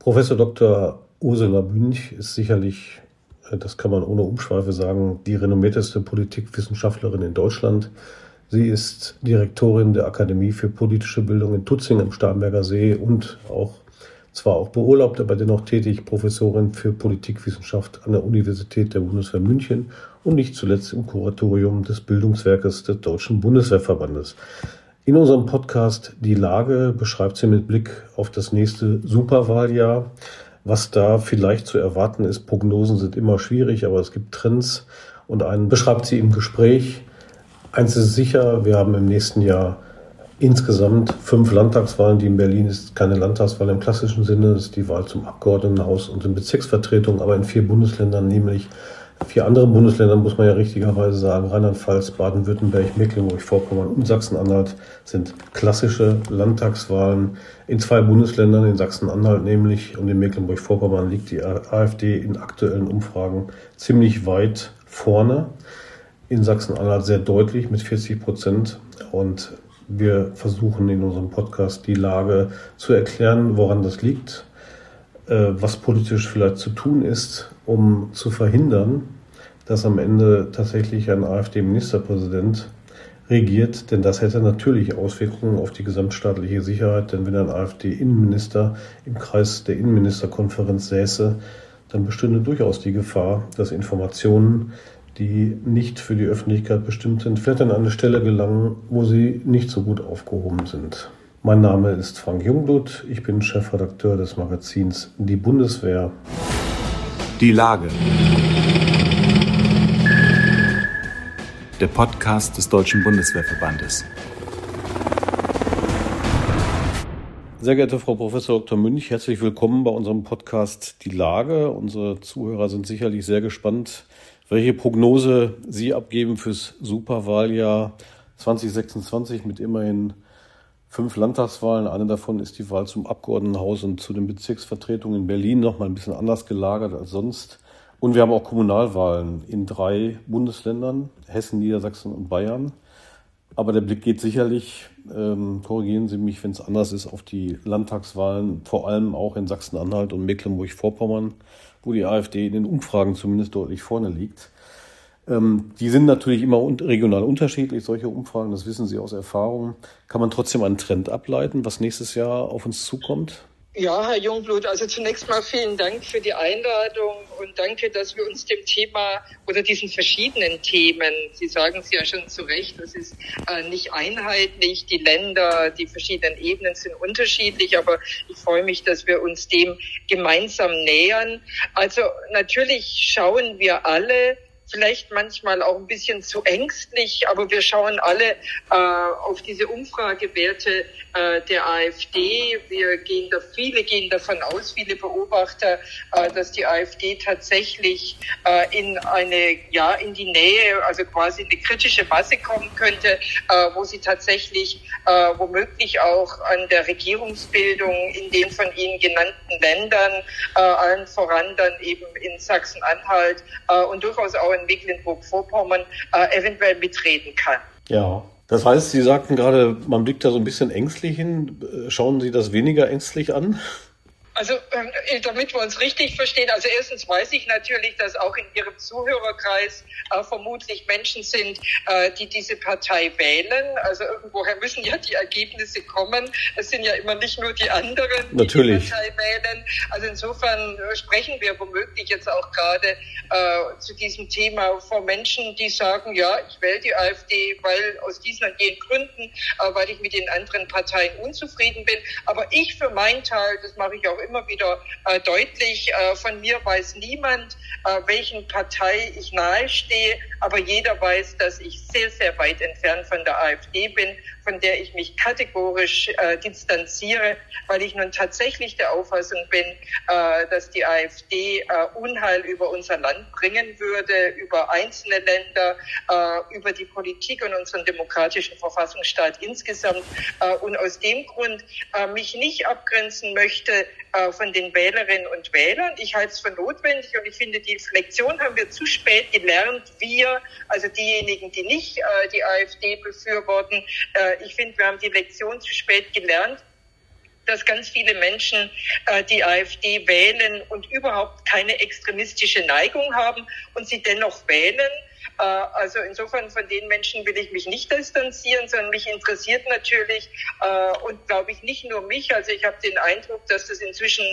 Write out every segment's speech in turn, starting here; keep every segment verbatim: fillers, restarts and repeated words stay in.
Professor Doktor Ursula Münch ist sicherlich, das kann man ohne Umschweife sagen, die renommierteste Politikwissenschaftlerin in Deutschland. Sie ist Direktorin der Akademie für politische Bildung in Tutzing am Starnberger See und auch zwar auch beurlaubt, aber dennoch tätig, Professorin für Politikwissenschaft an der Universität der Bundeswehr München und nicht zuletzt im Kuratorium des Bildungswerkes des Deutschen Bundeswehrverbandes. In unserem Podcast Die Lage beschreibt sie mit Blick auf das nächste Superwahljahr, was da vielleicht zu erwarten ist. Prognosen sind immer schwierig, aber es gibt Trends und einen beschreibt sie im Gespräch. Eins ist sicher, wir haben im nächsten Jahr insgesamt fünf Landtagswahlen, die in Berlin ist keine Landtagswahl im klassischen Sinne, das ist die Wahl zum Abgeordnetenhaus und in Bezirksvertretungen, aber in vier Bundesländern, nämlich vier anderen Bundesländern, muss man ja richtigerweise sagen, Rheinland-Pfalz, Baden-Württemberg, Mecklenburg-Vorpommern und Sachsen-Anhalt sind klassische Landtagswahlen. In zwei Bundesländern, in Sachsen-Anhalt nämlich und in Mecklenburg-Vorpommern, liegt die AfD in aktuellen Umfragen ziemlich weit vorne. In Sachsen-Anhalt sehr deutlich mit vierzig Prozent und wir versuchen in unserem Podcast die Lage zu erklären, woran das liegt, was politisch vielleicht zu tun ist, um zu verhindern, dass am Ende tatsächlich ein AfD-Ministerpräsident regiert. Denn das hätte natürlich Auswirkungen auf die gesamtstaatliche Sicherheit. Denn wenn ein AfD-Innenminister im Kreis der Innenministerkonferenz säße, dann bestünde durchaus die Gefahr, dass Informationen, die nicht für die Öffentlichkeit bestimmt sind, vielleicht an eine Stelle gelangen, wo sie nicht so gut aufgehoben sind. Mein Name ist Frank Jungblut, ich bin Chefredakteur des Magazins Die Bundeswehr. Die Lage. Der Podcast des Deutschen Bundeswehrverbandes. Sehr geehrte Frau Professor Doktor Münch, herzlich willkommen bei unserem Podcast Die Lage. Unsere Zuhörer sind sicherlich sehr gespannt, welche Prognose Sie abgeben fürs Superwahljahr zwanzig sechsundzwanzig mit immerhin fünf Landtagswahlen. Eine davon ist die Wahl zum Abgeordnetenhaus und zu den Bezirksvertretungen in Berlin noch mal ein bisschen anders gelagert als sonst. Und wir haben auch Kommunalwahlen in drei Bundesländern, Hessen, Niedersachsen und Bayern. Aber der Blick geht sicherlich, ähm, korrigieren Sie mich, wenn es anders ist, auf die Landtagswahlen, vor allem auch in Sachsen-Anhalt und Mecklenburg-Vorpommern, wo die AfD in den Umfragen zumindest deutlich vorne liegt. Ähm, die sind natürlich immer un- regional unterschiedlich, solche Umfragen, das wissen Sie aus Erfahrung. Kann man trotzdem einen Trend ableiten, was nächstes Jahr auf uns zukommt? Ja, Herr Jungblut, also zunächst mal vielen Dank für die Einladung und danke, dass wir uns dem Thema oder diesen verschiedenen Themen, Sie sagen es ja schon zu Recht, das ist äh, nicht einheitlich, die Länder, die verschiedenen Ebenen sind unterschiedlich, aber ich freue mich, dass wir uns dem gemeinsam nähern. Also natürlich schauen wir alle, vielleicht manchmal auch ein bisschen zu ängstlich, aber wir schauen alle äh, auf diese Umfragewerte äh, der AfD. Wir gehen da, viele gehen davon aus, viele Beobachter, äh, dass die AfD tatsächlich äh, in eine, ja, in die Nähe, also quasi eine kritische Masse kommen könnte, äh, wo sie tatsächlich äh, womöglich auch an der Regierungsbildung in den von Ihnen genannten Ländern, äh, allen voran dann eben in Sachsen-Anhalt äh, und durchaus auch in Mecklenburg-Vorpommern äh, eventuell mitreden kann. Ja, das heißt, Sie sagten gerade, man blickt da so ein bisschen ängstlich hin. Schauen Sie das weniger ängstlich an? Also ähm, damit wir uns richtig verstehen, also erstens weiß ich natürlich, dass auch in Ihrem Zuhörerkreis äh, vermutlich Menschen sind, äh, die diese Partei wählen. Also irgendwoher müssen ja die Ergebnisse kommen. Es sind ja immer nicht nur die anderen, die natürlich die Partei wählen. Also insofern sprechen wir womöglich jetzt auch gerade äh, zu diesem Thema vor Menschen, die sagen, ja, ich wähle die AfD, weil aus diesen und jenen Gründen, äh, weil ich mit den anderen Parteien unzufrieden bin. Aber ich für meinen Teil, das mache ich auch immer wieder äh, deutlich, äh, von mir weiß niemand, äh, welchen Partei ich nahestehe, aber jeder weiß, dass ich sehr, sehr weit entfernt von der AfD bin, von der ich mich kategorisch äh, distanziere, weil ich nun tatsächlich der Auffassung bin, äh, dass die AfD äh, Unheil über unser Land bringen würde, über einzelne Länder, äh, über die Politik und unseren demokratischen Verfassungsstaat insgesamt. Äh, und aus dem Grund äh, mich nicht abgrenzen möchte äh, von den Wählerinnen und Wählern. Ich halte es für notwendig und ich finde, die Lektion haben wir zu spät gelernt. Wir, also diejenigen, die nicht äh, die AfD befürworten, äh, ich finde, wir haben die Lektion zu spät gelernt. dass ganz viele Menschen äh, die AfD wählen und überhaupt keine extremistische Neigung haben und sie dennoch wählen. Äh, also insofern von den Menschen will ich mich nicht distanzieren, sondern mich interessiert natürlich äh, und glaube ich nicht nur mich. Also ich habe den Eindruck, dass das inzwischen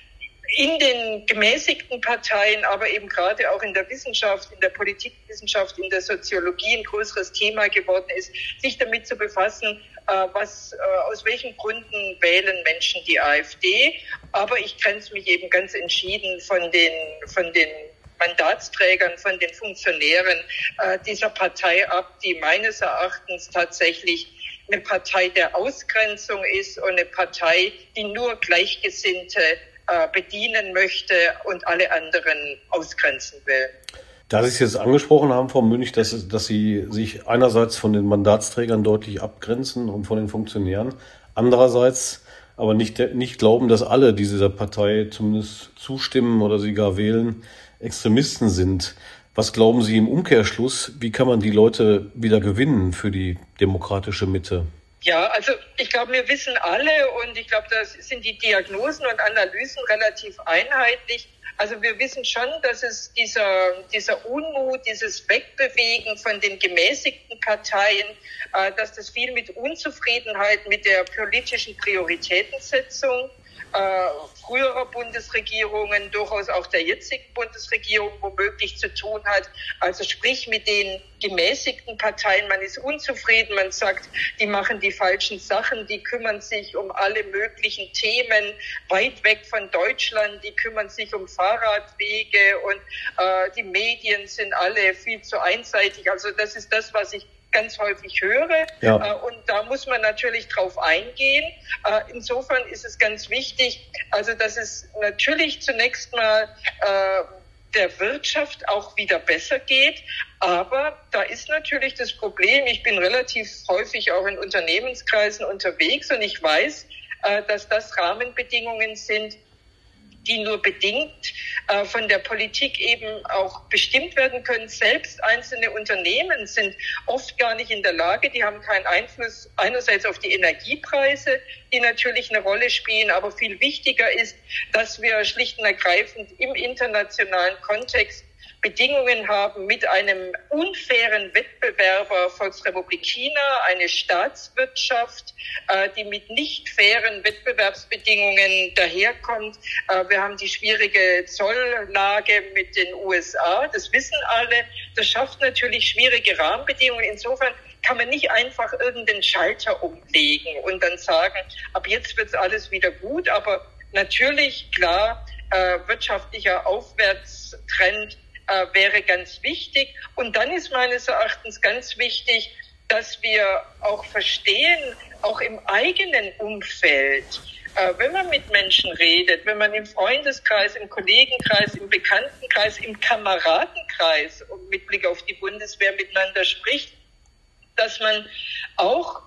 in den gemäßigten Parteien, aber eben gerade auch in der Wissenschaft, in der Politikwissenschaft, in der Soziologie ein größeres Thema geworden ist, sich damit zu befassen, was, aus welchen Gründen wählen Menschen die AfD. Aber ich grenze mich eben ganz entschieden von den, von den Mandatsträgern, von den Funktionären dieser Partei ab, die meines Erachtens tatsächlich eine Partei der Ausgrenzung ist und eine Partei, die nur Gleichgesinnte bedienen möchte und alle anderen ausgrenzen will. Da Sie es jetzt angesprochen haben, Frau Münch, dass, dass Sie sich einerseits von den Mandatsträgern deutlich abgrenzen und von den Funktionären, andererseits aber nicht, nicht glauben, dass alle, die dieser Partei zumindest zustimmen oder sie gar wählen, Extremisten sind. Was glauben Sie im Umkehrschluss, wie kann man die Leute wieder gewinnen für die demokratische Mitte? Ja, also ich glaube, wir wissen alle und ich glaube, da sind die Diagnosen und Analysen relativ einheitlich. Also wir wissen schon, dass es dieser, dieser Unmut, dieses Wegbewegen von den gemäßigten Parteien, äh, dass das viel mit Unzufriedenheit mit der politischen Prioritätensetzung äh, früherer Bundesregierungen, durchaus auch der jetzigen Bundesregierung womöglich zu tun hat. Also sprich mit den gemäßigten Parteien, man ist unzufrieden, man sagt, die machen die falschen Sachen, die kümmern sich um alle möglichen Themen weit weg von Deutschland, die kümmern sich um Fahrradwege und äh, die Medien sind alle viel zu einseitig. Also das ist das, was ich ganz häufig höre. Ja. Äh, und da muss man natürlich drauf eingehen. Äh, insofern ist es ganz wichtig, also dass es natürlich zunächst mal äh, der Wirtschaft auch wieder besser geht. Aber da ist natürlich das Problem, ich bin relativ häufig auch in Unternehmenskreisen unterwegs und ich weiß, äh, dass das Rahmenbedingungen sind, die nur bedingt äh, von der Politik eben auch bestimmt werden können. Selbst einzelne Unternehmen sind oft gar nicht in der Lage, die haben keinen Einfluss einerseits auf die Energiepreise, die natürlich eine Rolle spielen, aber viel wichtiger ist, dass wir schlicht und ergreifend im internationalen Kontext Bedingungen haben mit einem unfairen Wettbewerber Volksrepublik China, eine Staatswirtschaft, äh, die mit nicht fairen Wettbewerbsbedingungen daherkommt. Äh, wir haben die schwierige Zolllage mit den U S A, das wissen alle. Das schafft natürlich schwierige Rahmenbedingungen. Insofern kann man nicht einfach irgendeinen Schalter umlegen und dann sagen, ab jetzt wird's alles wieder gut. Aber natürlich, klar, äh, wirtschaftlicher Aufwärtstrend Äh, wäre ganz wichtig. Und dann ist meines Erachtens ganz wichtig, dass wir auch verstehen, auch im eigenen Umfeld, äh, wenn man mit Menschen redet, wenn man im Freundeskreis, im Kollegenkreis, im Bekanntenkreis, im Kameradenkreis und mit Blick auf die Bundeswehr miteinander spricht, dass man auch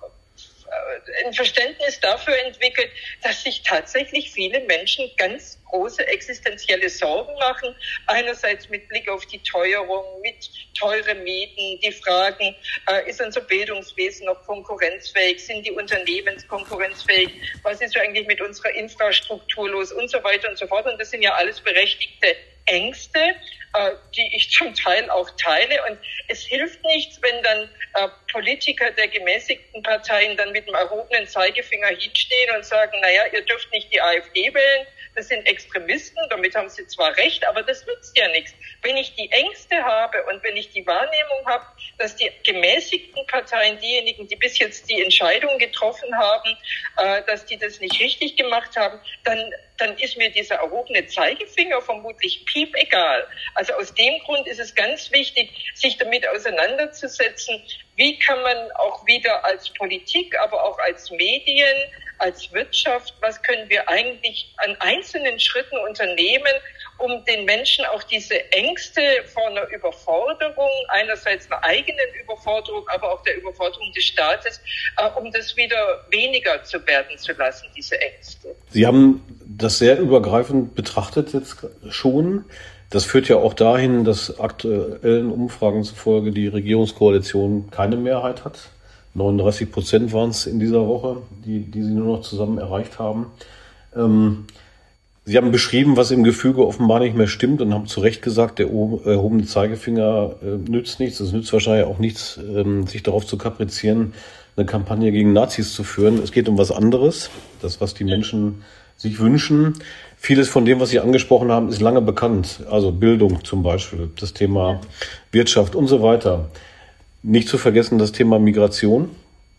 ein Verständnis dafür entwickelt, dass sich tatsächlich viele Menschen ganz große existenzielle Sorgen machen. Einerseits mit Blick auf die Teuerung, mit teuren Mieten, die Fragen, äh, ist unser Bildungswesen noch konkurrenzfähig, sind die Unternehmen konkurrenzfähig, was ist eigentlich mit unserer Infrastruktur los und so weiter und so fort. Und das sind ja alles berechtigte Ängste, äh, die ich zum Teil auch teile. Und es hilft nichts, wenn dann äh, Politiker der gemäßigten Parteien dann mit dem erhobenen Zeigefinger hinstehen und sagen, naja, ihr dürft nicht die AfD wählen, das sind Extremisten, damit haben sie zwar recht, aber das nützt ja nichts. Wenn ich die Ängste habe und wenn ich die Wahrnehmung habe, dass die gemäßigten Parteien, diejenigen, die bis jetzt die Entscheidung getroffen haben, äh, dass die das nicht richtig gemacht haben, dann dann ist mir dieser erhobene Zeigefinger vermutlich piep egal. Also aus dem Grund ist es ganz wichtig, sich damit auseinanderzusetzen, wie kann man auch wieder als Politik, aber auch als Medien, als Wirtschaft, was können wir eigentlich an einzelnen Schritten unternehmen, um den Menschen auch diese Ängste vor einer Überforderung, einerseits einer eigenen Überforderung, aber auch der Überforderung des Staates, äh, um das wieder weniger zu werden zu lassen, diese Ängste. Sie haben das sehr übergreifend betrachtet jetzt schon. Das führt ja auch dahin, dass aktuellen Umfragen zufolge die Regierungskoalition keine Mehrheit hat neununddreißig Prozent waren es in dieser Woche, die, die sie nur noch zusammen erreicht haben. Ähm, Sie haben beschrieben, was im Gefüge offenbar nicht mehr stimmt und haben zu Recht gesagt, der erhobene Zeigefinger äh, nützt nichts. Es nützt wahrscheinlich auch nichts, ähm, sich darauf zu kaprizieren, eine Kampagne gegen Nazis zu führen. Es geht um was anderes, das, was die Menschen sich wünschen. Vieles von dem, was Sie angesprochen haben, ist lange bekannt. Also Bildung zum Beispiel, das Thema Wirtschaft und so weiter. Nicht zu vergessen das Thema Migration.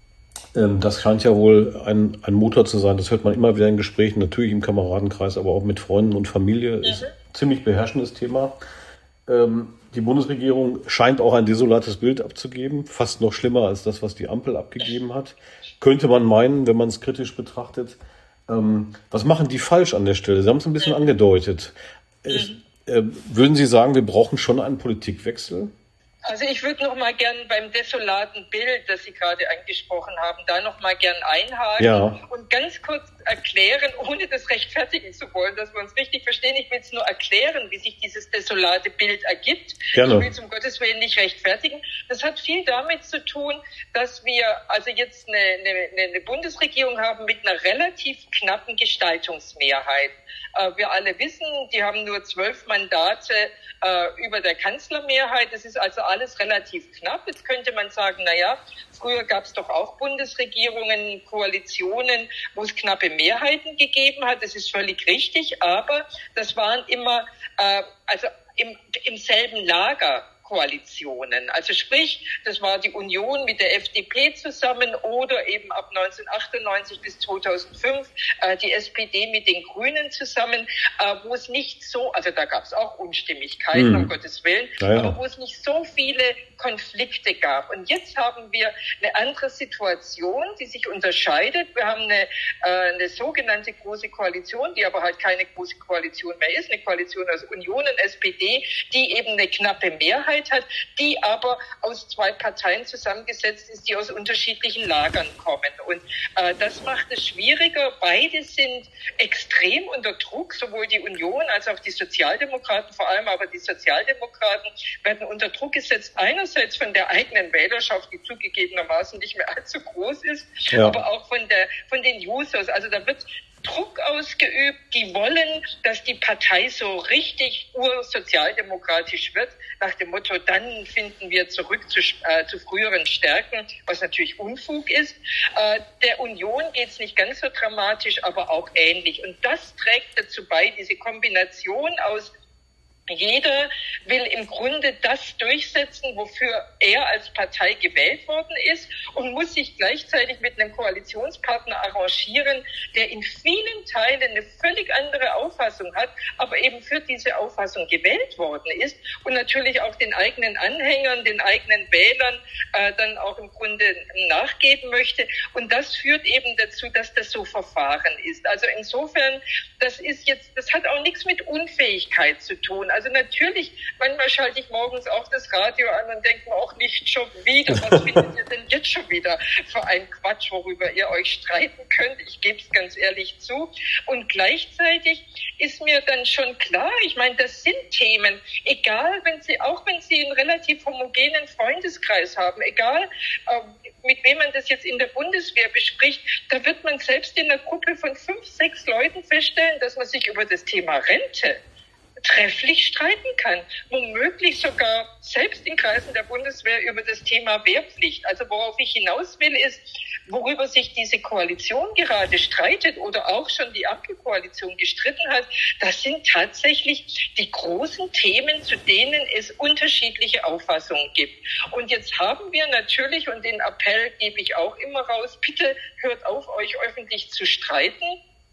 Das scheint ja wohl ein, ein Motor zu sein. Das hört man immer wieder in Gesprächen, natürlich im Kameradenkreis, aber auch mit Freunden und Familie. Mhm. Ist ein ziemlich beherrschendes Thema. Die Bundesregierung scheint auch ein desolates Bild abzugeben, fast noch schlimmer als das, was die Ampel abgegeben hat. Könnte man meinen, wenn man es kritisch betrachtet. Was machen die falsch an der Stelle? Sie haben es ein bisschen mhm. angedeutet. Mhm. Würden Sie sagen, wir brauchen schon einen Politikwechsel? Also ich würde noch mal gern beim desolaten Bild, das Sie gerade angesprochen haben, da noch mal gern einhaken ja. und ganz kurz erklären, ohne das rechtfertigen zu wollen, dass wir uns richtig verstehen. Ich will es nur erklären, wie sich dieses desolate Bild ergibt. Gerne. Ich will es um Gottes Willen nicht rechtfertigen. Das hat viel damit zu tun, dass wir also jetzt eine, eine, eine Bundesregierung haben mit einer relativ knappen Gestaltungsmehrheit. Äh, wir alle wissen, die haben nur zwölf Mandate äh, über der Kanzlermehrheit. Das ist also alles relativ knapp. Jetzt könnte man sagen, na ja, früher gab es doch auch Bundesregierungen, Koalitionen, wo es knappe Mehrheiten gegeben hat. Das ist völlig richtig, aber das waren immer äh, also im, im selben Lager Koalitionen. Also sprich, das war die Union mit der F D P zusammen oder eben ab neunzehnhundertachtundneunzig bis zweitausendfünf äh, die S P D mit den Grünen zusammen, äh, wo es nicht so, also da gab es auch Unstimmigkeiten, hm. um Gottes Willen, ja, ja. aber wo es nicht so viele Konflikte gab. Und jetzt haben wir eine andere Situation, die sich unterscheidet. Wir haben eine, äh, eine sogenannte Große Koalition, die aber halt keine Große Koalition mehr ist, eine Koalition aus Union und S P D, die eben eine knappe Mehrheit hat, die aber aus zwei Parteien zusammengesetzt ist, die aus unterschiedlichen Lagern kommen. Und äh, das macht es schwieriger. Beide sind extrem unter Druck, sowohl die Union als auch die Sozialdemokraten, vor allem aber die Sozialdemokraten werden unter Druck gesetzt, einerseits von der eigenen Wählerschaft, die zugegebenermaßen nicht mehr allzu groß ist, ja. aber auch von der von den Users. Also da wird Druck ausgeübt, die wollen, dass die Partei so richtig ursozialdemokratisch wird, nach dem Motto, dann finden wir zurück zu, äh, zu früheren Stärken, was natürlich Unfug ist. Äh, der Union geht's nicht ganz so dramatisch, aber auch ähnlich. Und das trägt dazu bei, diese Kombination aus jeder will im Grunde das durchsetzen, wofür er als Partei gewählt worden ist und muss sich gleichzeitig mit einem Koalitionspartner arrangieren, der in vielen Teilen eine völlig andere Auffassung hat, aber eben für diese Auffassung gewählt worden ist und natürlich auch den eigenen Anhängern, den eigenen Wählern äh, dann auch im Grunde nachgeben möchte. Und das führt eben dazu, dass das so verfahren ist. Also insofern, das ist jetzt, das hat auch nichts mit Unfähigkeit zu tun. Also natürlich, manchmal schalte ich morgens auch das Radio an und denke mir auch nicht schon wieder, was findet ihr denn jetzt schon wieder für einen Quatsch, worüber ihr euch streiten könnt? Ich gebe es ganz ehrlich zu. Und gleichzeitig ist mir dann schon klar, ich meine, das sind Themen, egal, wenn Sie, auch wenn Sie einen relativ homogenen Freundeskreis haben, egal, äh, mit wem man das jetzt in der Bundeswehr bespricht, da wird man selbst in einer Gruppe von fünf, sechs Leuten feststellen, dass man sich über das Thema Rente trefflich streiten kann, womöglich sogar selbst in Kreisen der Bundeswehr über das Thema Wehrpflicht. Also worauf ich hinaus will, ist, worüber sich diese Koalition gerade streitet oder auch schon die Ampelkoalition gestritten hat, das sind tatsächlich die großen Themen, zu denen es unterschiedliche Auffassungen gibt. Und jetzt haben wir natürlich, und den Appell gebe ich auch immer raus, bitte hört auf, euch öffentlich zu streiten.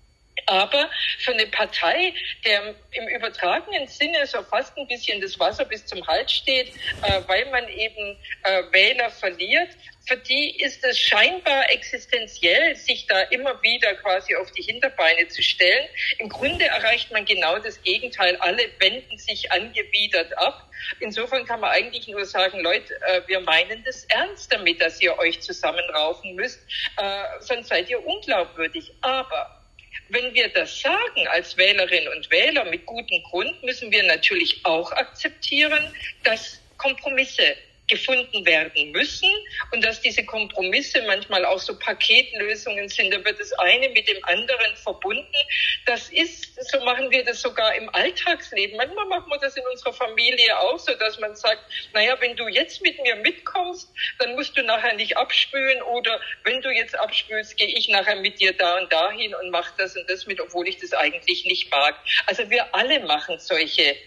Aber für eine Partei, der im übertragenen Sinne so fast ein bisschen das Wasser bis zum Hals steht, äh, weil man eben äh, Wähler verliert, für die ist es scheinbar existenziell, sich da immer wieder quasi auf die Hinterbeine zu stellen. Im Grunde erreicht man genau das Gegenteil. Alle wenden sich angewidert ab. Insofern kann man eigentlich nur sagen, Leute, äh, wir meinen das ernst damit, dass ihr euch zusammenraufen müsst, äh, sonst seid ihr unglaubwürdig. Aber wenn wir das sagen als Wählerinnen und Wähler mit gutem Grund, müssen wir natürlich auch akzeptieren, dass Kompromisse gefunden werden müssen und dass diese Kompromisse manchmal auch so Paketlösungen sind. Da wird das eine mit dem anderen verbunden. Das ist, so machen wir das sogar im Alltagsleben. Manchmal machen wir das in unserer Familie auch so, dass man sagt, naja, wenn du jetzt mit mir mitkommst, dann musst du nachher nicht abspülen, oder wenn du jetzt abspülst, gehe ich nachher mit dir da und dahin und mache das und das mit, obwohl ich das eigentlich nicht mag. Also wir alle machen solche äh,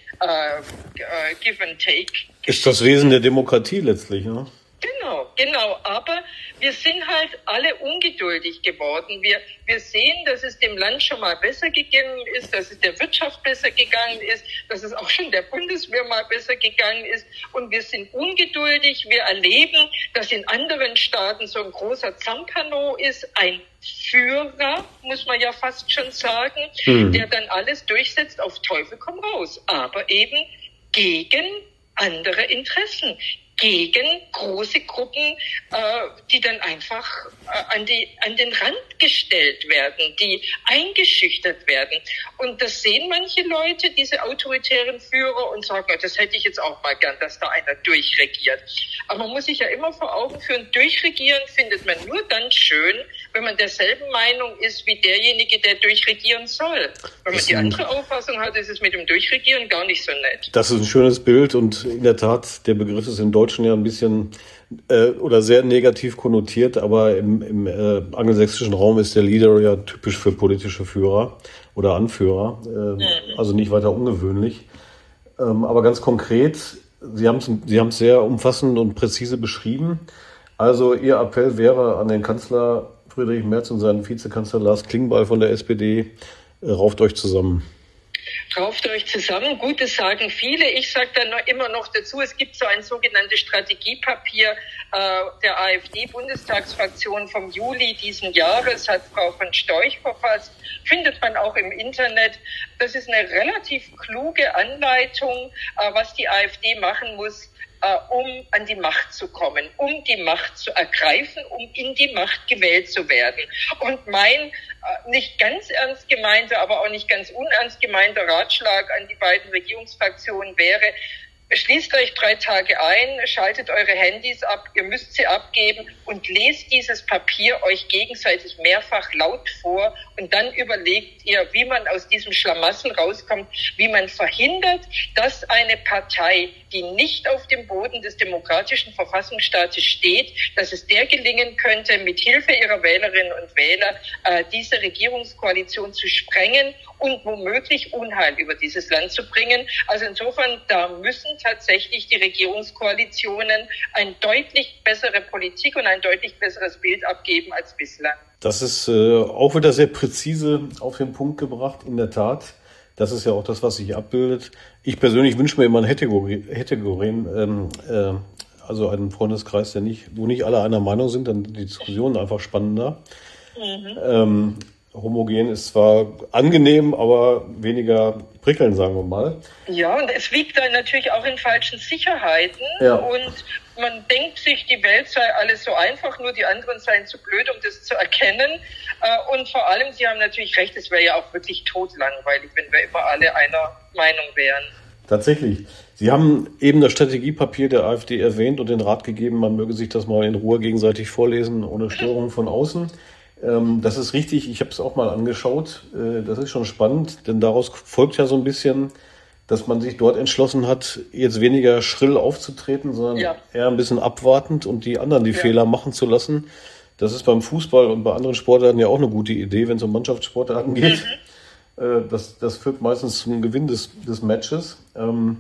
äh, Give and Take. Ist das Wesen der Demokratie letztlich, ne? Genau, genau. Aber wir sind halt alle ungeduldig geworden. Wir, wir sehen, dass es dem Land schon mal besser gegangen ist, dass es der Wirtschaft besser gegangen ist, dass es auch schon der Bundeswehr mal besser gegangen ist. Und wir sind ungeduldig. Wir erleben, dass in anderen Staaten so ein großer Zampano ist, ein Führer, muss man ja fast schon sagen, mhm. der dann alles durchsetzt, auf Teufel komm raus. Aber eben gegen andere Interessen, gegen große Gruppen, äh, die dann einfach äh, an die an den Rand gestellt werden, die eingeschüchtert werden. Und das sehen manche Leute, diese autoritären Führer, und sagen, das hätte ich jetzt auch mal gern, dass da einer durchregiert. Aber man muss sich ja immer vor Augen führen, durchregieren findet man nur dann schön, wenn man derselben Meinung ist wie derjenige, der durchregieren soll. Wenn man die andere Auffassung hat, ist es mit dem Durchregieren gar nicht so nett. Das ist ein schönes Bild, und in der Tat, der Begriff ist im Deutschen ja ein bisschen äh, oder sehr negativ konnotiert, aber im, im äh, angelsächsischen Raum ist der Leader ja typisch für politische Führer oder Anführer, äh, mhm. also nicht weiter ungewöhnlich. Ähm, aber ganz konkret, Sie haben es Sie haben es sehr umfassend und präzise beschrieben. Also Ihr Appell wäre an den Kanzler Friedrich Merz und seinen Vizekanzler Lars Klingbeil von der S P D, äh, rauft euch zusammen. Rauft euch zusammen. Gut, das sagen viele. Ich sage dann noch immer noch dazu, es gibt so ein sogenanntes Strategiepapier äh, der AfD-Bundestagsfraktion vom Juli diesen Jahres, hat Frau von Storch verfasst. Findet man auch im Internet. Das ist eine relativ kluge Anleitung, äh, was die AfD machen muss, Uh, um an die Macht zu kommen, um die Macht zu ergreifen, um in die Macht gewählt zu werden. Und mein uh, nicht ganz ernst gemeinter, aber auch nicht ganz unernst gemeinter Ratschlag an die beiden Regierungsfraktionen wäre, schließt euch drei Tage ein, schaltet eure Handys ab, ihr müsst sie abgeben und lest dieses Papier euch gegenseitig mehrfach laut vor, und dann überlegt ihr, wie man aus diesem Schlamassel rauskommt, wie man verhindert, dass eine Partei, die nicht auf dem Boden des demokratischen Verfassungsstaates steht, dass es der gelingen könnte, mit Hilfe ihrer Wählerinnen und Wähler äh, diese Regierungskoalition zu sprengen und womöglich Unheil über dieses Land zu bringen. Also insofern, da müssen tatsächlich die Regierungskoalitionen eine deutlich bessere Politik und ein deutlich besseres Bild abgeben als bislang. Das ist äh, auch wieder sehr präzise auf den Punkt gebracht, in der Tat. Das ist ja auch das, was sich abbildet. Ich persönlich wünsche mir immer einen Heterogen, ähm, äh, also einen Freundeskreis, der nicht, wo nicht alle einer Meinung sind, dann die Diskussion einfach spannender. Mhm. Ähm, homogen ist zwar angenehm, aber weniger prickelnd, sagen wir mal. Ja, und es wiegt dann natürlich auch in falschen Sicherheiten. Ja. Und man denkt sich, die Welt sei alles so einfach, nur die anderen seien zu blöd, um das zu erkennen. Und vor allem, Sie haben natürlich recht, es wäre ja auch wirklich totlangweilig, wenn wir immer alle einer Meinung wären. Tatsächlich. Sie haben eben das Strategiepapier der AfD erwähnt und den Rat gegeben, man möge sich das mal in Ruhe gegenseitig vorlesen, ohne Störung von außen. Das ist richtig, ich habe es auch mal angeschaut. Das ist schon spannend, denn daraus folgt ja so ein bisschen, dass man sich dort entschlossen hat, jetzt weniger schrill aufzutreten, sondern ja. eher ein bisschen abwartend und die anderen die ja. Fehler machen zu lassen. Das ist beim Fußball und bei anderen Sportarten ja auch eine gute Idee, wenn es um Mannschaftssportarten geht. Mhm. Das, das führt meistens zum Gewinn des, des Matches. Ähm,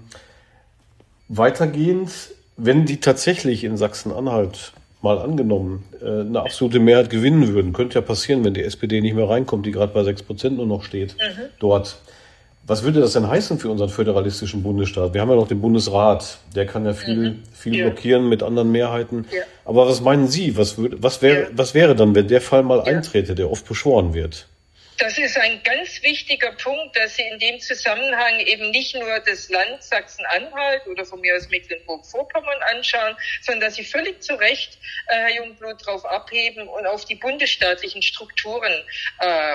weitergehend, wenn die tatsächlich in Sachsen-Anhalt mal angenommen eine absolute Mehrheit gewinnen würden, könnte ja passieren, wenn die S P D nicht mehr reinkommt, die gerade bei sechs Prozent nur noch steht, mhm. dort. Was würde das denn heißen für unseren föderalistischen Bundesstaat? Wir haben ja noch den Bundesrat, der kann ja viel, mhm. viel ja. blockieren mit anderen Mehrheiten. Ja. Aber was meinen Sie, was, würde, was, wäre, ja. was wäre dann, wenn der Fall mal ja. eintrete, der oft beschworen wird? Das ist ein ganz wichtiger Punkt, dass Sie in dem Zusammenhang eben nicht nur das Land Sachsen-Anhalt oder von mir aus Mecklenburg-Vorpommern anschauen, sondern dass Sie völlig zu Recht, äh, Herr Jungblut, darauf abheben und auf die bundesstaatlichen Strukturen äh,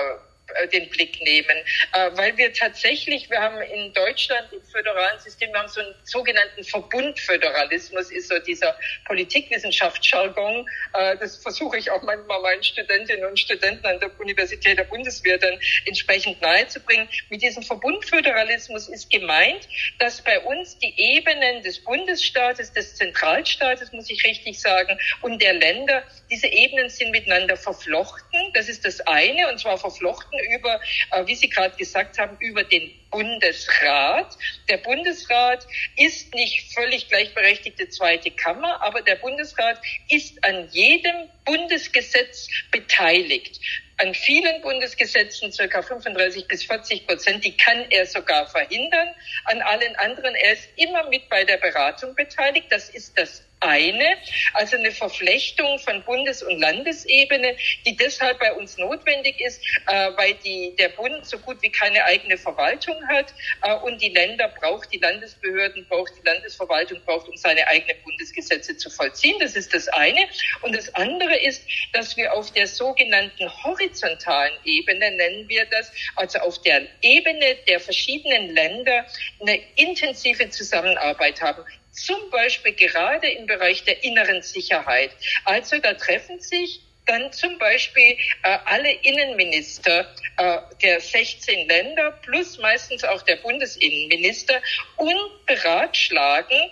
den Blick nehmen, weil wir tatsächlich, wir haben in Deutschland im föderalen System, wir haben so einen sogenannten Verbundföderalismus, ist so dieser Politikwissenschaftsjargon. Das versuche ich auch manchmal meinen Studentinnen und Studenten an der Universität der Bundeswehr dann entsprechend nahezubringen. Mit diesem Verbundföderalismus ist gemeint, dass bei uns die Ebenen des Bundesstaates, des Zentralstaates, muss ich richtig sagen, und der Länder, diese Ebenen sind miteinander verflochten. Das ist das eine, und zwar verflochten über, wie Sie gerade gesagt haben, über den Bundesrat. Der Bundesrat ist nicht völlig gleichberechtigte zweite Kammer, aber der Bundesrat ist an jedem Bundesgesetz beteiligt. An vielen Bundesgesetzen, circa fünfunddreißig bis vierzig Prozent, die kann er sogar verhindern. An allen anderen, er ist immer mit bei der Beratung beteiligt. Das ist das eine, also eine Verflechtung von Bundes- und Landesebene, die deshalb bei uns notwendig ist, äh, weil die, der Bund so gut wie keine eigene Verwaltung hat äh, und die Länder braucht, die Landesbehörden braucht, die Landesverwaltung braucht, um seine eigenen Bundesgesetze zu vollziehen. Das ist das eine. Und das andere ist, dass wir auf der sogenannten horizontalen Ebene, nennen wir das, also auf der Ebene der verschiedenen Länder, eine intensive Zusammenarbeit haben. Zum Beispiel gerade im Bereich der inneren Sicherheit. Also da treffen sich dann zum Beispiel äh, alle Innenminister äh, der sechzehn Länder plus meistens auch der Bundesinnenminister und beratschlagen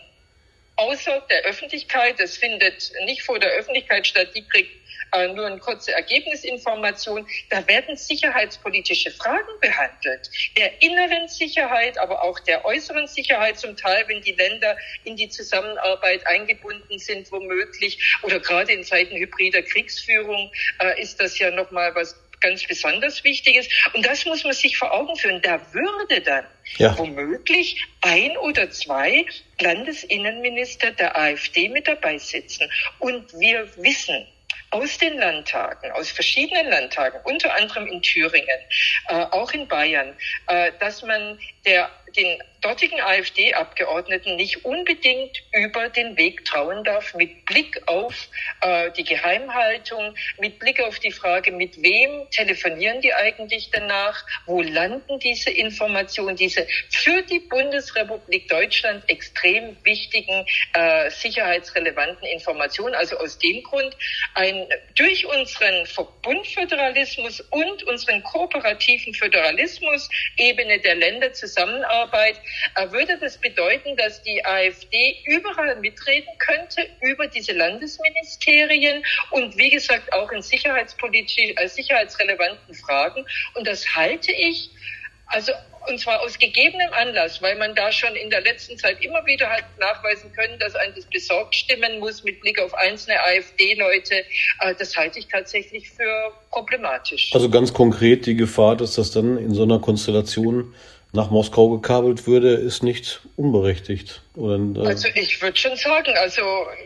außer der Öffentlichkeit, das findet nicht vor der Öffentlichkeit statt, die kriegt äh, nur eine kurze Ergebnisinformation, da werden sicherheitspolitische Fragen behandelt, der inneren Sicherheit, aber auch der äußeren Sicherheit zum Teil, wenn die Länder in die Zusammenarbeit eingebunden sind, womöglich, oder gerade in Zeiten hybrider Kriegsführung äh, ist das ja nochmal was ganz besonders Wichtiges. Und das muss man sich vor Augen führen. Da würde dann ja womöglich ein oder zwei Landesinnenminister der AfD mit dabei sitzen. Und wir wissen aus den Landtagen, aus verschiedenen Landtagen, unter anderem in Thüringen, äh, auch in Bayern, äh, dass man der, den dortigen AfD-Abgeordneten nicht unbedingt über den Weg trauen darf, mit Blick auf äh, die Geheimhaltung, mit Blick auf die Frage, mit wem telefonieren die eigentlich danach, wo landen diese Informationen, diese für die Bundesrepublik Deutschland extrem wichtigen, äh, sicherheitsrelevanten Informationen. Also aus dem Grund, ein, durch unseren Verbundföderalismus und unseren kooperativen Föderalismus, Ebene der Länder Zusammenarbeit, würde das bedeuten, dass die AfD überall mitreden könnte über diese Landesministerien und wie gesagt auch in sicherheitspolitisch, äh, sicherheitsrelevanten Fragen. Und das halte ich, also und zwar aus gegebenem Anlass, weil man da schon in der letzten Zeit immer wieder hat nachweisen können, dass einem das besorgt stimmen muss mit Blick auf einzelne AfD-Leute. Äh, das halte ich tatsächlich für problematisch. Also ganz konkret die Gefahr, dass das dann in so einer Konstellation nach Moskau gekabelt würde, ist nicht unberechtigt. Oder, äh also ich würde schon sagen, also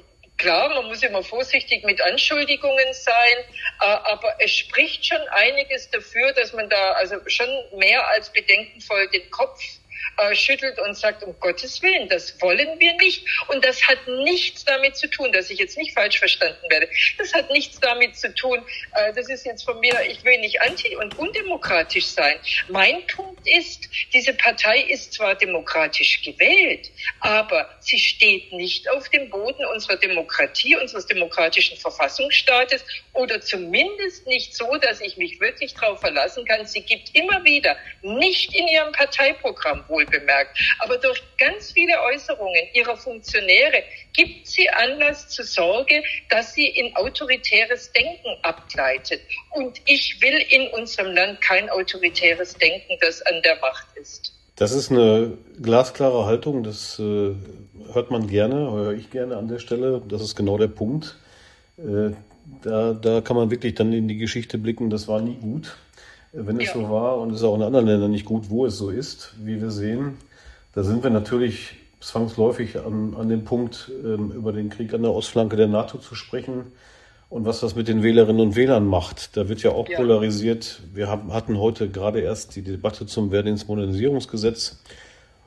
klar, man muss immer vorsichtig mit Anschuldigungen sein, äh, aber es spricht schon einiges dafür, dass man da also schon mehr als bedenkenvoll den Kopf äh, schüttelt und sagt, um Gottes Willen, das wollen wir nicht. Und das hat nichts damit zu tun, dass ich jetzt nicht falsch verstanden werde. Das hat nichts damit zu tun, äh, das ist jetzt von mir, ich will nicht anti- und undemokratisch sein. Mein Punkt ist, diese Partei ist zwar demokratisch gewählt, aber sie steht nicht auf dem Boden unserer Demokratie, unseres demokratischen Verfassungsstaates oder zumindest nicht so, dass ich mich wirklich darauf verlassen kann. Sie gibt immer wieder, nicht in ihrem Parteiprogramm wohlbemerkt, aber durch ganz viele Äußerungen ihrer Funktionäre gibt sie Anlass zur Sorge, dass sie in autoritäres Denken abgleitet. Und ich will in unserem Land kein autoritäres Denken, das an der Macht ist. Das ist eine glasklare Haltung, das äh, hört man gerne, höre ich gerne an der Stelle. Das ist genau der Punkt. Äh, da, da kann man wirklich dann in die Geschichte blicken, das war nie gut. Wenn es ja so war, und es ist auch in anderen Ländern nicht gut, wo es so ist, wie wir sehen, da sind wir natürlich zwangsläufig an, an dem Punkt, ähm, über den Krieg an der Ostflanke der NATO zu sprechen und was das mit den Wählerinnen und Wählern macht. Da wird ja auch ja. polarisiert. Wir haben, hatten heute gerade erst die Debatte zum Wehrdienstmodernisierungsgesetz,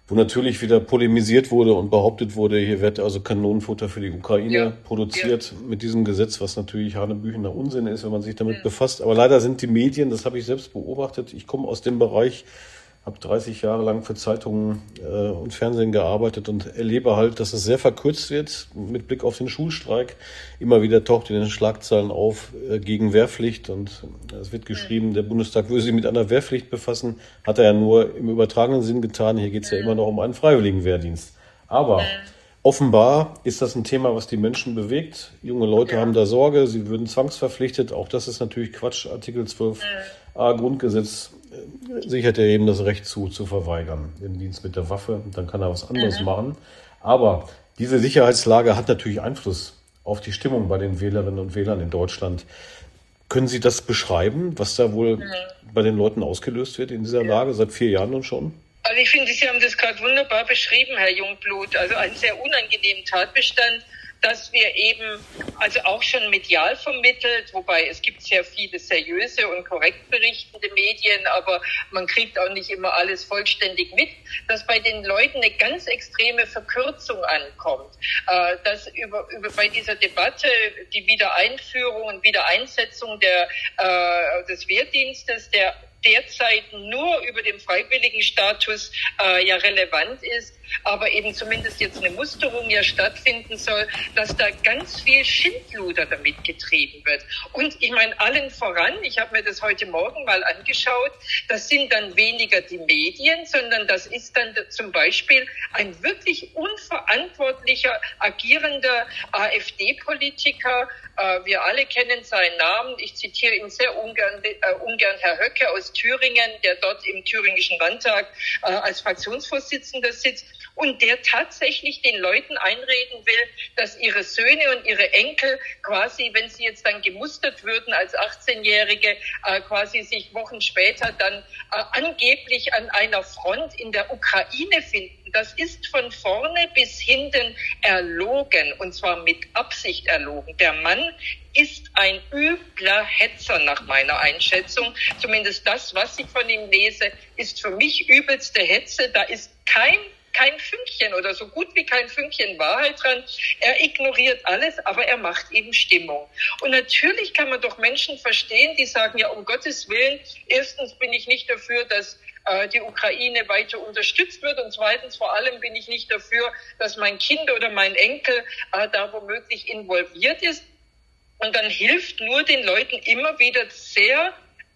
wo natürlich wieder polemisiert wurde und behauptet wurde, hier wird also Kanonenfutter für die Ukraine ja. produziert ja. mit diesem Gesetz, was natürlich hanebüchener Unsinn ist, wenn man sich damit ja. befasst. Aber leider sind die Medien, das habe ich selbst beobachtet, ich komme aus dem Bereich, habe dreißig Jahre lang für Zeitungen äh, und Fernsehen gearbeitet und erlebe halt, dass es sehr verkürzt wird mit Blick auf den Schulstreik. Immer wieder taucht in den Schlagzeilen auf äh, gegen Wehrpflicht und es wird geschrieben, der Bundestag würde sich mit einer Wehrpflicht befassen. Hat er ja nur im übertragenen Sinn getan. Hier geht es ja immer noch um einen freiwilligen Wehrdienst. Aber offenbar ist das ein Thema, was die Menschen bewegt. Junge Leute ja. haben da Sorge, sie würden zwangsverpflichtet. Auch das ist natürlich Quatsch. Artikel zwölf a Grundgesetz sichert er eben das Recht zu, zu verweigern, den Dienst mit der Waffe. Dann kann er was anderes mhm. machen. Aber diese Sicherheitslage hat natürlich Einfluss auf die Stimmung bei den Wählerinnen und Wählern in Deutschland. Können Sie das beschreiben, was da wohl mhm. bei den Leuten ausgelöst wird in dieser ja. Lage, seit vier Jahren nun schon? Also ich finde, Sie haben das gerade wunderbar beschrieben, Herr Jungblut. Also einen sehr unangenehmen Tatbestand, dass wir eben, also auch schon medial vermittelt, wobei es gibt sehr viele seriöse und korrekt berichtende Medien, aber man kriegt auch nicht immer alles vollständig mit, dass bei den Leuten eine ganz extreme Verkürzung ankommt. Äh, dass über, über bei dieser Debatte die Wiedereinführung und Wiedereinsetzung der, äh, des Wehrdienstes, der derzeit nur über den freiwilligen Status äh, ja relevant ist, aber eben zumindest jetzt eine Musterung ja stattfinden soll, dass da ganz viel Schindluder damit getrieben wird. Und ich meine, allen voran, ich habe mir das heute Morgen mal angeschaut, das sind dann weniger die Medien, sondern das ist dann zum Beispiel ein wirklich unverantwortlicher, agierender AfD-Politiker. Äh, wir alle kennen seinen Namen. Ich zitiere ihn sehr ungern, äh, ungern, Herr Höcke aus Thüringen, der dort im Thüringischen Landtag äh, als Fraktionsvorsitzender sitzt und der tatsächlich den Leuten einreden will, dass ihre Söhne und ihre Enkel quasi, wenn sie jetzt dann gemustert würden als achtzehnjährige, äh, quasi sich Wochen später dann äh, angeblich an einer Front in der Ukraine finden. Das ist von vorne bis hinten erlogen, und zwar mit Absicht erlogen. Der Mann ist ein übler Hetzer nach meiner Einschätzung. Zumindest das, was ich von ihm lese, ist für mich übelste Hetze. Da ist kein kein Fünkchen oder so gut wie kein Fünkchen Wahrheit dran. Er ignoriert alles, aber er macht eben Stimmung. Und natürlich kann man doch Menschen verstehen, die sagen, ja, um Gottes Willen, erstens bin ich nicht dafür, dass äh, die Ukraine weiter unterstützt wird, und zweitens vor allem bin ich nicht dafür, dass mein Kind oder mein Enkel äh, da womöglich involviert ist. Und dann hilft nur den Leuten immer wieder sehr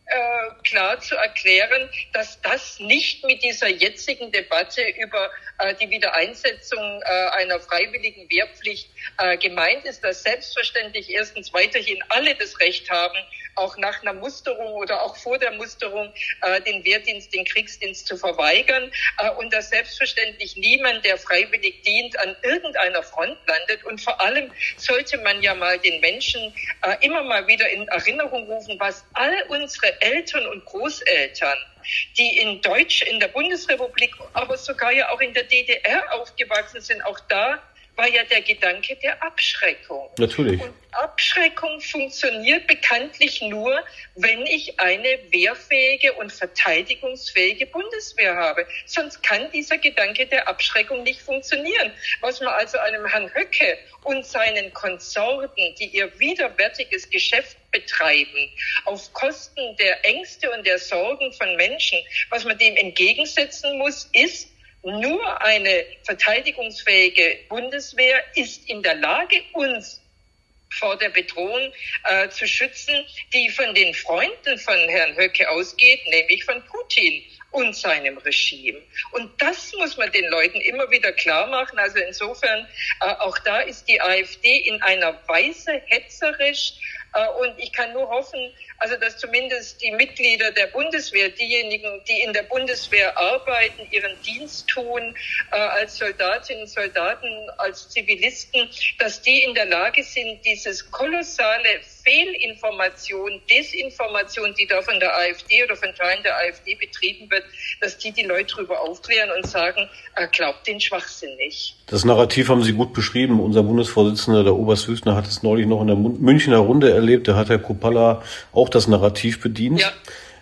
äh, klar zu erklären, dass das nicht mit dieser jetzigen Debatte über äh, die Wiedereinsetzung äh, einer freiwilligen Wehrpflicht äh, gemeint ist, dass selbstverständlich erstens weiterhin alle das Recht haben, auch nach einer Musterung oder auch vor der Musterung äh, den Wehrdienst, den Kriegsdienst zu verweigern äh, und dass selbstverständlich niemand, der freiwillig dient, an irgendeiner Front landet. Und vor allem sollte man ja mal den Menschen äh, immer mal wieder in Erinnerung rufen, was all unsere Eltern und Großeltern, die in Deutsch, in der Bundesrepublik, aber sogar ja auch in der D D R aufgewachsen sind, auch da war ja der Gedanke der Abschreckung. Natürlich. Und Abschreckung funktioniert bekanntlich nur, wenn ich eine wehrfähige und verteidigungsfähige Bundeswehr habe. Sonst kann dieser Gedanke der Abschreckung nicht funktionieren. Was man also einem Herrn Höcke und seinen Konsorten, die ihr widerwärtiges Geschäft betreiben, auf Kosten der Ängste und der Sorgen von Menschen, was man dem entgegensetzen muss, ist, nur eine verteidigungsfähige Bundeswehr ist in der Lage, uns vor der Bedrohung äh, zu schützen, die von den Freunden von Herrn Höcke ausgeht, nämlich von Putin und seinem Regime. Und das muss man den Leuten immer wieder klar machen. Also insofern, äh, auch da ist die AfD in einer Weise hetzerisch. Äh, und ich kann nur hoffen, also dass zumindest die Mitglieder der Bundeswehr, diejenigen, die in der Bundeswehr arbeiten, ihren Dienst tun, äh, als Soldatinnen und Soldaten, als Zivilisten, dass die in der Lage sind, dieses kolossale Fehlinformation, Desinformation, die da von der AfD oder von Teilen der AfD betrieben wird, dass die die Leute darüber aufklären und sagen, äh, glaubt den Schwachsinn nicht. Das Narrativ haben Sie gut beschrieben. Unser Bundesvorsitzender, der Oberst Wüstner, hat es neulich noch in der Münchner Runde erlebt. Da hat Herr Kupala auch das Narrativ bedient. Ja.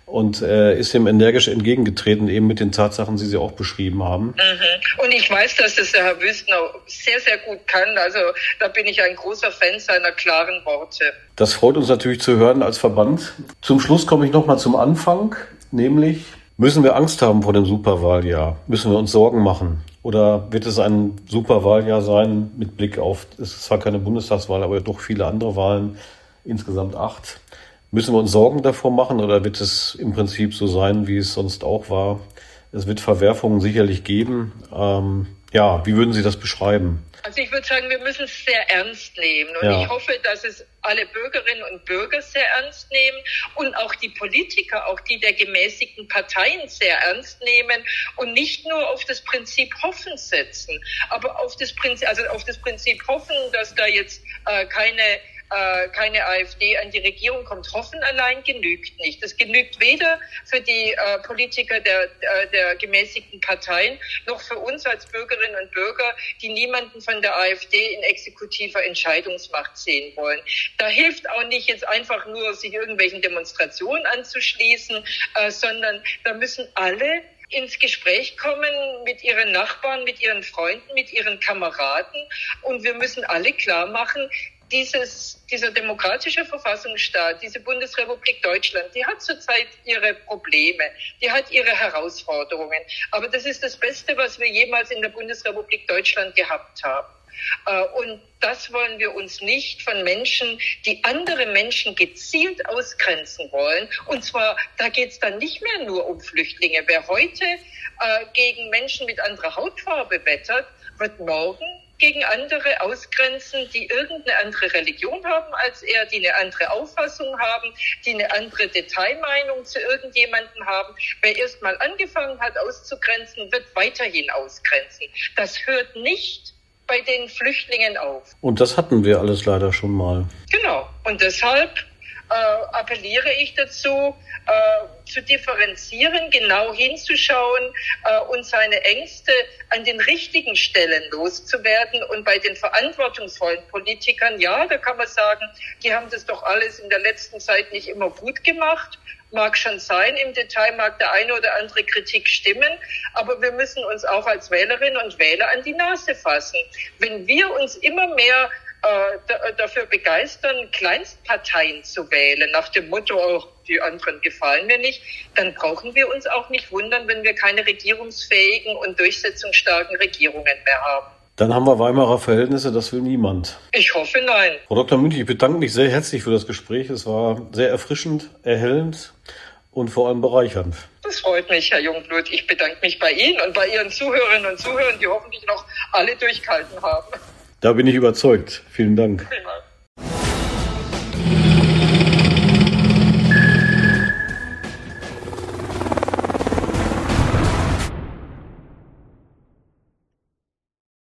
und äh, ist dem energisch entgegengetreten, eben mit den Tatsachen, die Sie auch beschrieben haben. Mhm. Und ich weiß, dass das der Herr Wüstner sehr, sehr gut kann. Also da bin ich ein großer Fan seiner klaren Worte. Das freut uns natürlich zu hören als Verband. Zum Schluss komme ich nochmal zum Anfang, nämlich müssen wir Angst haben vor dem Superwahljahr? Müssen wir uns Sorgen machen? Oder wird es ein Superwahljahr sein mit Blick auf, es ist zwar keine Bundestagswahl, aber doch viele andere Wahlen, insgesamt acht. Müssen wir uns Sorgen davor machen oder wird es im Prinzip so sein, wie es sonst auch war? Es wird Verwerfungen sicherlich geben. Ähm, ja, wie würden Sie das beschreiben? Also ich würde sagen, wir müssen es sehr ernst nehmen. Und ja. ich hoffe, dass es alle Bürgerinnen und Bürger sehr ernst nehmen und auch die Politiker, auch die der gemäßigten Parteien sehr ernst nehmen und nicht nur auf das Prinzip Hoffen setzen, aber auf das Prinzip, also auf das Prinzip Hoffen, dass da jetzt äh, keine Äh, keine AfD an die Regierung kommt. Hoffen allein genügt nicht. Das genügt weder für die äh, Politiker der, äh, der gemäßigten Parteien noch für uns als Bürgerinnen und Bürger, die niemanden von der AfD in exekutiver Entscheidungsmacht sehen wollen. Da hilft auch nicht jetzt einfach nur, sich irgendwelchen Demonstrationen anzuschließen, äh, sondern da müssen alle ins Gespräch kommen mit ihren Nachbarn, mit ihren Freunden, mit ihren Kameraden. Und wir müssen alle klar machen, Dieses, dieser demokratische Verfassungsstaat, diese Bundesrepublik Deutschland, die hat zurzeit ihre Probleme, die hat ihre Herausforderungen. Aber das ist das Beste, was wir jemals in der Bundesrepublik Deutschland gehabt haben. Und das wollen wir uns nicht von Menschen, die andere Menschen gezielt ausgrenzen wollen. Und zwar, da geht es dann nicht mehr nur um Flüchtlinge. Wer heute äh, gegen Menschen mit anderer Hautfarbe wettert, wird morgen gegen andere ausgrenzen, die irgendeine andere Religion haben als er, die eine andere Auffassung haben, die eine andere Detailmeinung zu irgendjemandem haben. Wer erst mal angefangen hat auszugrenzen, wird weiterhin ausgrenzen. Das hört nicht bei den Flüchtlingen auf. Und das hatten wir alles leider schon mal. Genau. Und deshalb äh, appelliere ich dazu, äh, zu differenzieren, genau hinzuschauen äh, und seine Ängste an den richtigen Stellen loszuwerden. Und bei den verantwortungsvollen Politikern, ja, da kann man sagen, die haben das doch alles in der letzten Zeit nicht immer gut gemacht. Mag schon sein, im Detail mag der eine oder andere Kritik stimmen, aber wir müssen uns auch als Wählerinnen und Wähler an die Nase fassen. Wenn wir uns immer mehr äh, d- dafür begeistern, Kleinstparteien zu wählen, nach dem Motto, oh, die anderen gefallen mir nicht, dann brauchen wir uns auch nicht wundern, wenn wir keine regierungsfähigen und durchsetzungsstarken Regierungen mehr haben. Dann haben wir Weimarer Verhältnisse, das will niemand. Ich hoffe, nein. Frau Doktor Münch, ich bedanke mich sehr herzlich für das Gespräch. Es war sehr erfrischend, erhellend und vor allem bereichernd. Das freut mich, Herr Jungblut. Ich bedanke mich bei Ihnen und bei Ihren Zuhörerinnen und Zuhörern, die hoffentlich noch alle durchgehalten haben. Da bin ich überzeugt. Vielen Dank. Prima.